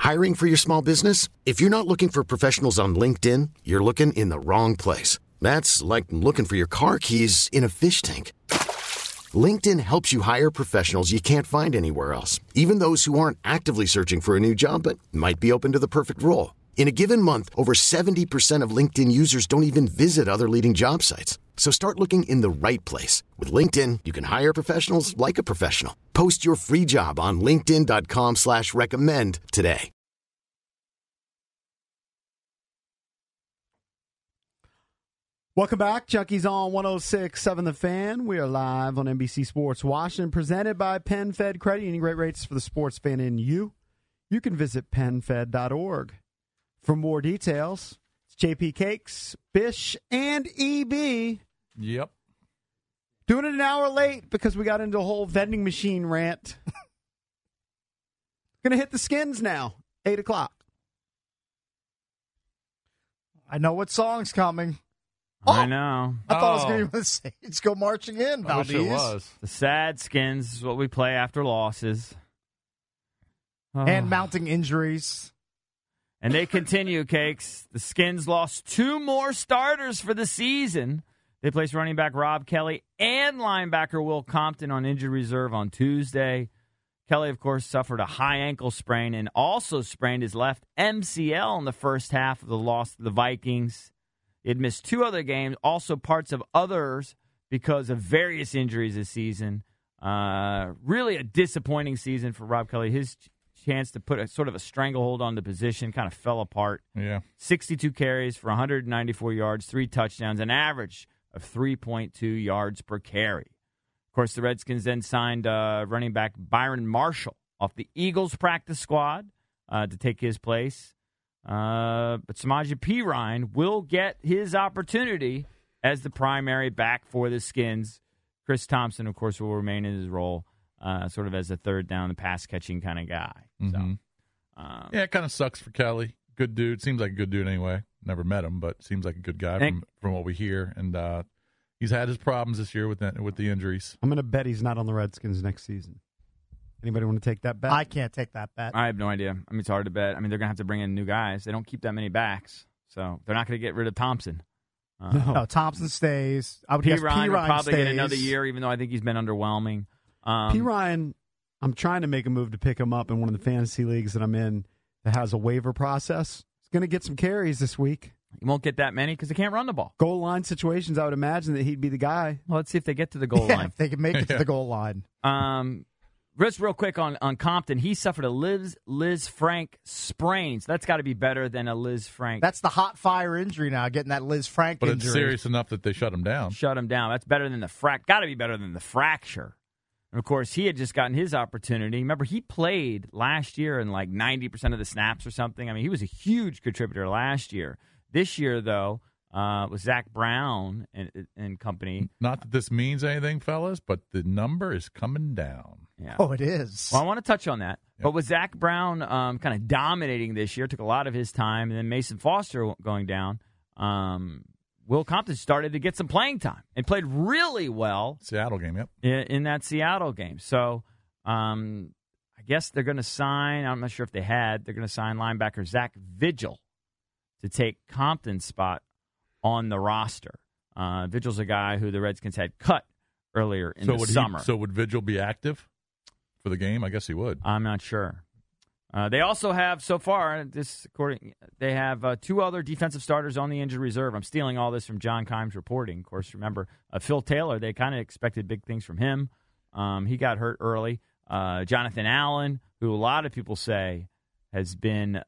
Hiring for your small business? If you're not looking for professionals on LinkedIn, you're looking in the wrong place. That's like looking for your car keys in a fish tank. LinkedIn helps you hire professionals you can't find anywhere else, even those who aren't actively searching for a new job but might be open to the perfect role. In a given month, over 70% of LinkedIn users don't even visit other leading job sites. So start looking in the right place. With LinkedIn, you can hire professionals like a professional. Post your free job on linkedin.com/recommend today. Welcome back. Junkies on 106.7 The Fan. We are live on NBC Sports Washington, presented by PenFed Credit Union. Great rates for the sports fan in you. You can visit PenFed.org. For more details, it's JP Cakes, Bish, and EB. Yep. Doing it an hour late because we got into a whole vending machine rant. Going to hit the Skins now, 8 o'clock. I know what song's coming. I know. I thought I was going to say, let's go marching in, I wish Valdez. it was. The sad Skins is what we play after losses. And mounting injuries. And they continue, Cakes. The Skins lost 2 more starters for the season. They placed running back Rob Kelly and linebacker Will Compton on injured reserve on Tuesday. Kelly, of course, suffered a high ankle sprain and also sprained his left MCL in the first half of the loss to the Vikings. He had missed 2 other games, also parts of others because of various injuries this season. Really a disappointing season for Rob Kelly. His chance to put a sort of a stranglehold on the position kind of fell apart. Yeah. 62 carries for 194 yards, 3 touchdowns, an average of 3.2 yards per carry. Of course, the Redskins then signed running back Byron Marshall off the Eagles practice squad to take his place. But Samaje Perine will get his opportunity as the primary back for the Skins. Chris Thompson, of course, will remain in his role sort of as a third down, the pass-catching kind of guy. Mm-hmm. So, yeah, it kind of sucks for Kelly. Good dude. Seems like a good dude anyway. Never met him, but seems like a good guy from what we hear. And he's had his problems this year with the injuries. I'm going to bet he's not on the Redskins next season. Anybody want to take that bet? I can't take that bet. I have no idea. I mean, it's hard to bet. I mean, they're going to have to bring in new guys. They don't keep that many backs, so they're not going to get rid of Thompson. No, Thompson stays. I would guess Perine will probably stays. get another year, even though I think he's been underwhelming. Perine, I'm trying to make a move to pick him up in one of the fantasy leagues that I'm in that has a waiver process. He's going to get some carries this week. He won't get that many because they can't run the ball. Goal line situations, I would imagine that he'd be the guy. Well, let's see if they get to the goal Yeah, line. if they can make it to the goal line. Just real quick on Compton, he suffered a Liz Frank sprain. So that's got to be better than a Liz Frank. That's the hot fire injury now, getting that Liz Frank But injury. it's serious enough that they shut him down. Shut him down. That's better than the got to be better than the fracture. And, of course, he had just gotten his opportunity. Remember, he played last year in like 90% of the snaps or something. I mean, he was a huge contributor last year. This year, though, with Zach Brown and company. Not that this means anything, fellas, but the number is coming down. Yeah. Oh, it is. Well, I want to touch on that. Yep. But with Zach Brown kind of dominating this year, took a lot of his time, and then Mason Foster going down, Will Compton started to get some playing time and played really well. Seattle game, yep. In that Seattle game. So I guess they're going to sign, I'm not sure if they're going to sign linebacker Zach Vigil to take Compton's spot on the roster. Vigil's a guy who the Redskins had cut earlier in the summer. So would Vigil be active for the game? I guess he would. I'm not sure. They also have, so far, they have 2 other defensive starters on the injured reserve. I'm stealing all this from John Kimes reporting. Of course, remember, Phil Taylor, they kind of expected big things from him. He got hurt early. Jonathan Allen, who a lot of people say has been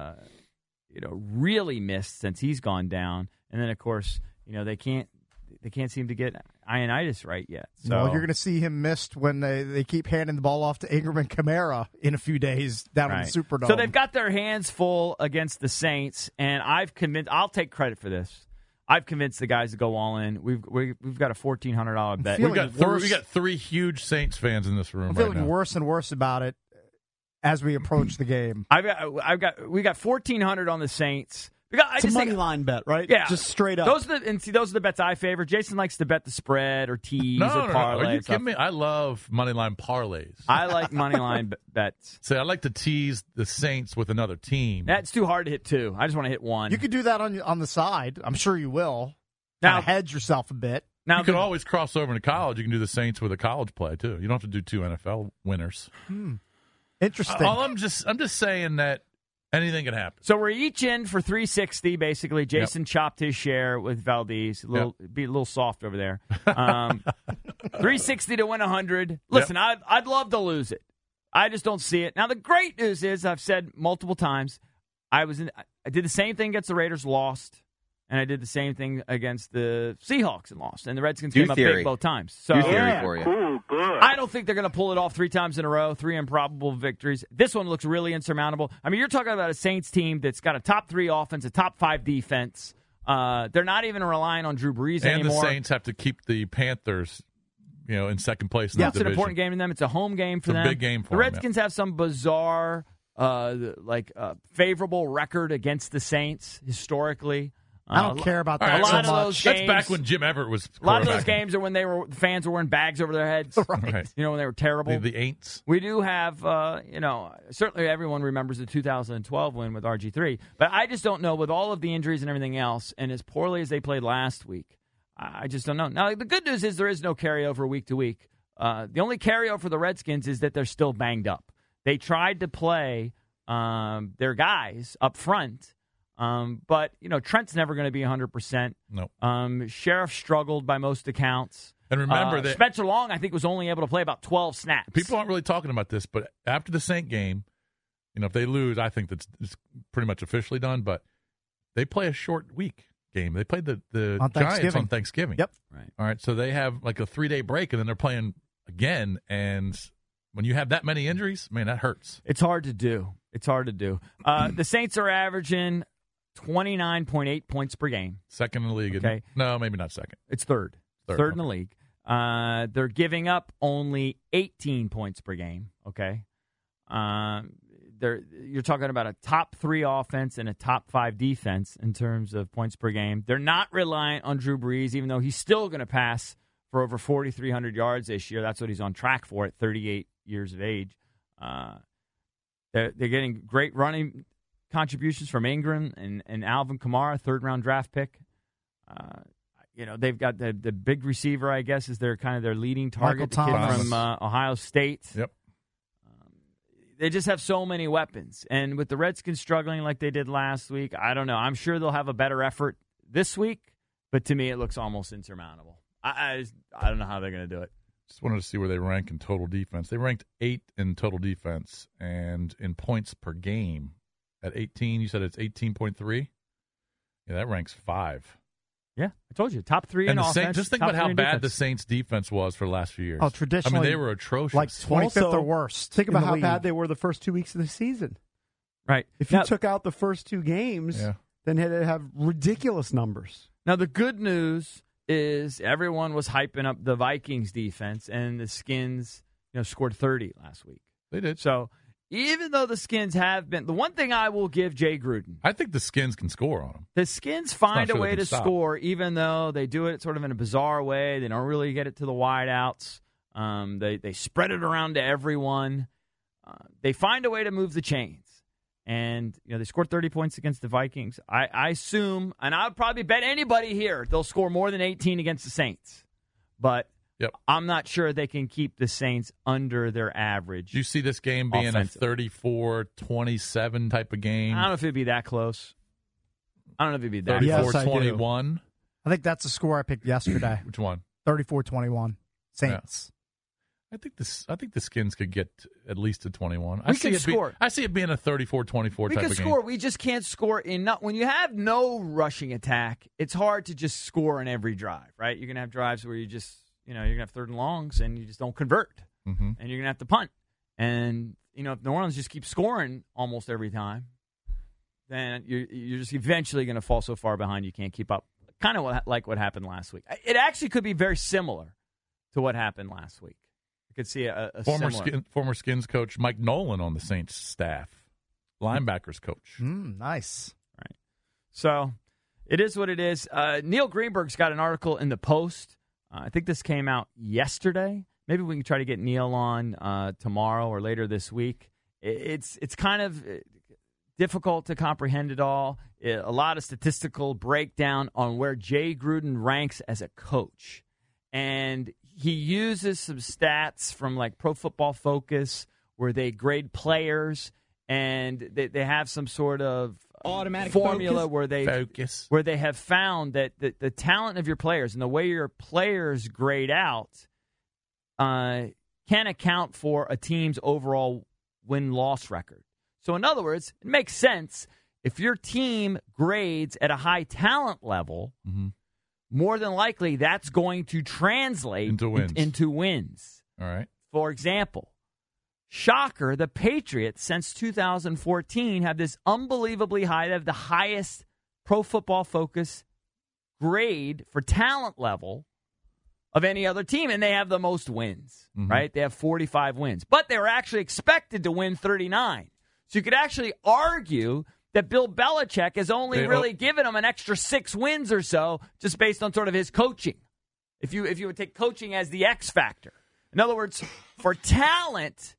really missed since he's gone down. And then, of course, they can't seem to get Ioannidis right yet. So Well, you're going to see him missed when they keep handing the ball off to Ingram and Kamara in a few days down in the Superdome. So they've got their hands full against the Saints, and I'll take credit for this. I've convinced the guys to go all in. We've got a $1,400 bet. We got 3 huge Saints fans in this room. I'm feeling worse and worse about it as we approach the game. We got $1,400 on the Saints. It's a money line bet, right? Yeah, just straight up. Those are the bets I favor. Jason likes to bet the spread or tease or parlay. Are you kidding me? I love money line parlays. I like money line bets. See, I like to tease the Saints with another team. That's too hard to hit two. I just want to hit one. You could do that on the side. I'm sure you will. Now, Kind of hedge yourself a bit. Now you could always cross over into college. You can do the Saints with a college play too. You don't have to do two NFL winners. Interesting. I'm just saying that anything can happen. So we're each in for $360. Basically, Jason chopped his share with Valdez. Be a little soft over there. $360 to win $100. Listen, I'd love to lose it. I just don't see it. Now the great news is I've said multiple times I did the same thing against the Raiders, lost, and I did the same thing against the Seahawks and lost, and the Redskins came up big both times. So theory for you. Cool, good. I don't think they're going to pull it off 3 times in a row, 3 improbable victories. This one looks really insurmountable. I mean, you're talking about a Saints team that's got a top 3 offense, a top 5 defense. They're not even relying on Drew Brees anymore. And the Saints have to keep the Panthers, in second place in the It's division. an important game to them. It's a home game for them. It's a big game for them. The Redskins them, have some bizarre, favorable record against the Saints historically. I don't care about that a lot so of much. those games, that's back when Jim Everett was a lot of those games are when the fans were wearing bags over their heads. Right. When they were terrible. The Aints. We do have, certainly everyone remembers the 2012 win with RG3. But I just don't know, with all of the injuries and everything else, and as poorly as they played last week, I just don't know. Now, the good news is there is no carryover week to week. The only carryover for the Redskins is that they're still banged up. They tried to play their guys up front. But, Trent's never going to be 100%. No. Sheriff struggled by most accounts. And remember that Spencer Long, I think, was only able to play about 12 snaps. people aren't really talking about this, but after the Saint game, if they lose, I think that's it's pretty much officially done. But they play a short week game. They played the Giants on Thanksgiving. Yep. Right. All right. So they have like a 3-day break, and then they're playing again. And when you have that many injuries, man, that hurts. It's hard to do. The Saints are averaging 29.8 points per game. Second in the league. Okay. No, maybe not second. It's third. Third in the league. They're giving up only 18 points per game. Okay. You're talking about a top 3 offense and a top 5 defense in terms of points per game. They're not reliant on Drew Brees, even though he's still going to pass for over 4,300 yards this year. That's what he's on track for at 38 years of age. They're getting great running contributions from Ingram and Alvin Kamara, 3rd-round draft pick. They've got the big receiver, I guess, is their leading target, the kid from Ohio State. Yep. They just have so many weapons. And with the Redskins struggling like they did last week, I don't know. I'm sure they'll have a better effort this week, but to me it looks almost insurmountable. I don't know how they're going to do it. Just wanted to see where they rank in total defense. They ranked 8 in total defense, and in points per game at 18. You said it's 18.3? Yeah, that ranks 5. Yeah, I told you. Top 3 in offense. Just think about how bad the Saints' defense was for the last few years. Oh, traditionally, they were atrocious. Like 25th or worst. Think about how league. bad they were the first 2 weeks of the season. Right. If you took out the first 2 games, then it'd have ridiculous numbers. Now, the good news is everyone was hyping up the Vikings defense, and the Skins scored 30 last week. They did. So even though the Skins have been – the one thing I will give Jay Gruden. I think the Skins can score on them. The Skins find a way to score, even though they do it sort of in a bizarre way. They don't really get it to the wideouts. They spread it around to everyone. They find a way to move the chains. And, they scored 30 points against the Vikings. I assume, and I would probably bet anybody here, they'll score more than 18 against the Saints. But I'm not sure they can keep the Saints under their average. Do you see this game being a 34-27 type of game? I don't know if it'd be that close. I don't know if it'd be that 34-21? I think that's the score I picked yesterday. Which one? 34-21. Saints. Yeah. I think the Skins could get at least to 21. We can score. I see it being a 34-24 type of game. We can score. We just can't score enough. When you have no rushing attack, it's hard to just score in every drive, right? You're going to have drives where you just, you're going to have 3rd and longs and you just don't convert. Mm-hmm. And you're going to have to punt. And, if New Orleans just keeps scoring almost every time, then you're just eventually going to fall so far behind you can't keep up. Kind of like what happened last week. It actually could be very similar to what happened last week. Could see a former Skins coach Mike Nolan on the Saints staff, linebackers coach. Nice. Right. So it is what it is. Neil Greenberg's got an article in the Post. I think this came out yesterday. Maybe we can try to get Neil on tomorrow or later this week. It's kind of difficult to comprehend it all. A lot of statistical breakdown on where Jay Gruden ranks as a coach. And he uses some stats from like Pro Football Focus where they grade players, and they have some sort of automatic formula where they have found that the talent of your players and the way your players grade out can account for a team's overall win-loss record. So in other words, it makes sense if your team grades at a high talent level, more than likely that's going to translate into wins. All right. For example, shocker, the Patriots since 2014 have this unbelievably high. They have the highest Pro Football Focus grade for talent level of any other team, and they have the most wins, right? They have 45 wins. But they were actually expected to win 39. So you could actually argue that Bill Belichick has only really given them an extra 6 wins or so just based on sort of his coaching. If you would take coaching as the X factor. In other words, for talent,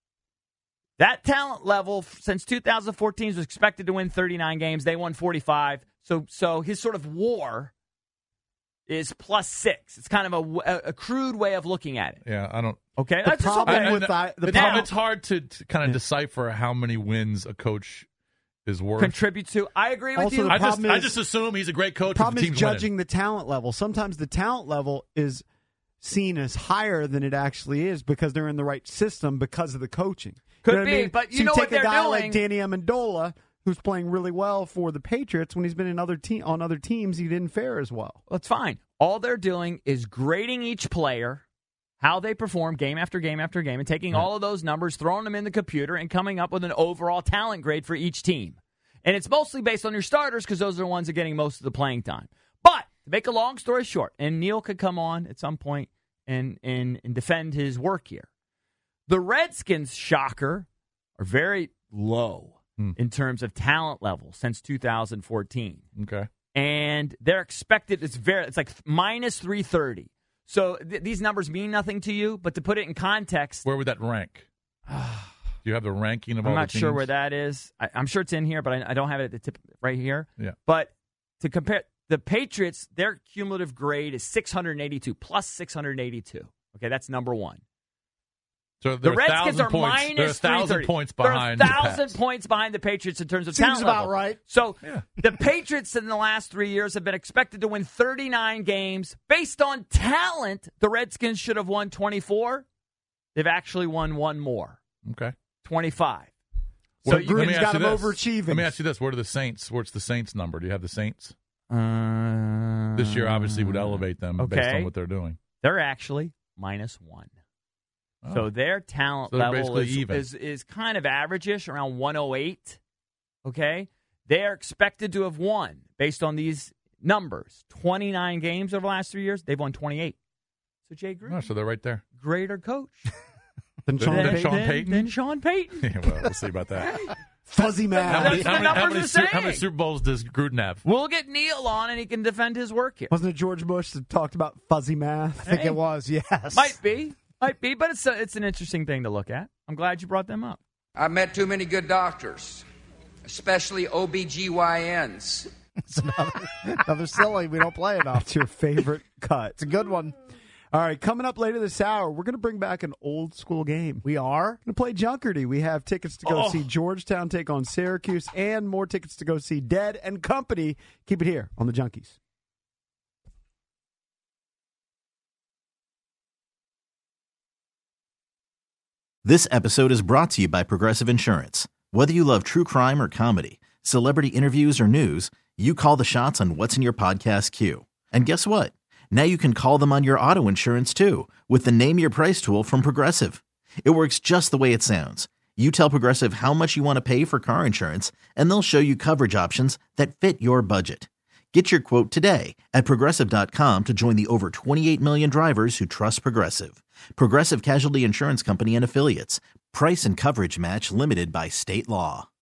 that talent level since 2014 was expected to win 39 games. They won 45. So his sort of war is +6. It's kind of a crude way of looking at it. Yeah, I don't. Okay, the problem with it's hard to kind of decipher how many wins a coach is worth. Contribute to. I agree with you. I just assume he's a great coach. The problem is judging winning. the talent level. Sometimes the talent level is seen as higher than it actually is because they're in the right system because of the coaching. Could you know be, what I mean? but you so know what take a guy doing. like Danny Amendola, who's playing really well for the Patriots, when he's been in on other teams, he didn't fare as well. That's fine. All they're doing is grading each player, how they perform game after game after game, and taking all of those numbers, throwing them in the computer, and coming up with an overall talent grade for each team. And it's mostly based on your starters because those are the ones that are getting most of the playing time. But to make a long story short, and Neil could come on at some point and defend his work here. The Redskins, shocker, are very low in terms of talent level since 2014. Okay. And they're expected, it's like -330. So these numbers mean nothing to you, but to put it in context. Where would that rank? Do you have the ranking of all I'm the not teams? sure where that is. I'm sure it's in here, but I don't have it at the tip right here. Yeah. But to compare, the Patriots, their cumulative grade is 682, plus 682. Okay, that's number one. So the Redskins are points. They're 1,000 points behind. They're 1,000 points behind the Patriots in terms of talent Seems about level. right. So the Patriots in the last 3 years have been expected to win 39 games. Based on talent, the Redskins should have won 24. They've actually won one more. Okay. 25. So Gruden's got them overachieving. Let me ask you this. What's the Saints number? Do you have the Saints? This year obviously would elevate them based on what they're doing. They're actually -1. Oh. So their talent level is kind of average-ish, around 108. Okay? They are expected to have won, based on these numbers, 29 games over the last 3 years. They've won 28. So Jay Gruden. So they're right there. Greater coach. Than Sean Payton? Than Sean Payton. Yeah, well, we'll see about that. Fuzzy math. How many Super Bowls does Gruden have? We'll get Neil on, and he can defend his work here. Wasn't it George Bush that talked about fuzzy math? I think it was, yes. Might be, but it's an interesting thing to look at. I'm glad you brought them up. I've met too many good doctors, especially OBGYNs. It's another silly. We don't play enough. It's your favorite cut. It's a good one. All right, coming up later this hour, we're going to bring back an old school game. We are? Going to play Junkerty. We have tickets to go see Georgetown take on Syracuse and more tickets to go see Dead and Company. Keep it here on the Junkies. This episode is brought to you by Progressive Insurance. Whether you love true crime or comedy, celebrity interviews or news, you call the shots on what's in your podcast queue. And guess what? Now you can call them on your auto insurance, too, with the Name Your Price tool from Progressive. It works just the way it sounds. You tell Progressive how much you want to pay for car insurance, and they'll show you coverage options that fit your budget. Get your quote today at Progressive.com to join the over 28 million drivers who trust Progressive. Progressive Casualty Insurance Company and Affiliates. Price and coverage match limited by state law.